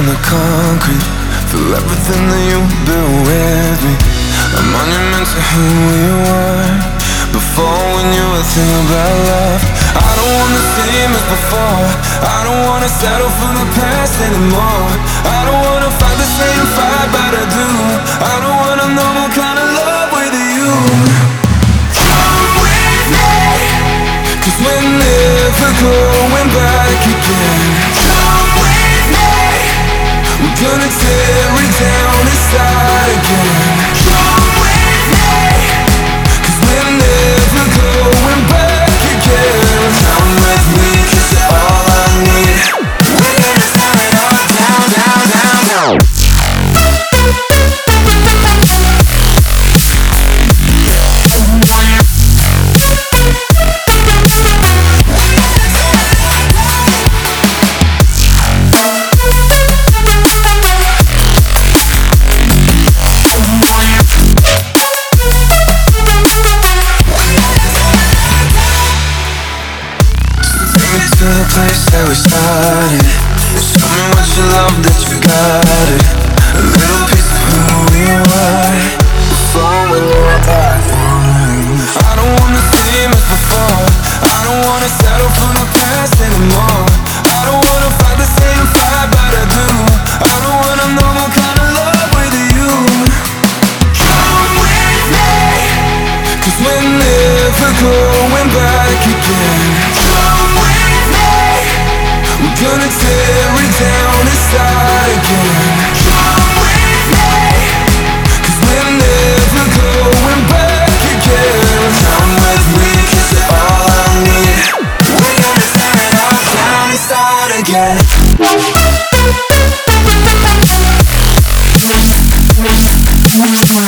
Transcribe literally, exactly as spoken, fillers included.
on the concrete. Feel everything that you've been with me. A monument to who you were before we knew a thing about love. I don't want the same as before. I don't wanna settle for the past anymore. I don't wanna fight the same fight, but I do. I don't wanna know what kind of love with you. Come with me, 'cause we're never going back again. Come with me, we're gonna tear it down inside again. Come with me, 'cause we're never going back again. Come with me, 'cause you're all I need. We're gonna tear it all down, down, down, down. To the place that we started. Show me what you love, that you got it. A little piece of who we were before we knew what that was. I don't want the same as before. I don't wanna settle for the past anymore. I don't wanna fight the same fight, but I do. I don't wanna know what kind of love with you. Come with me, 'cause we're never going back again. Come with me, we're gonna tear it down inside again. Come with me, 'cause we're never going back again. Come with me, 'cause you're all I need. We're gonna tear it all down inside again. We'll be right back.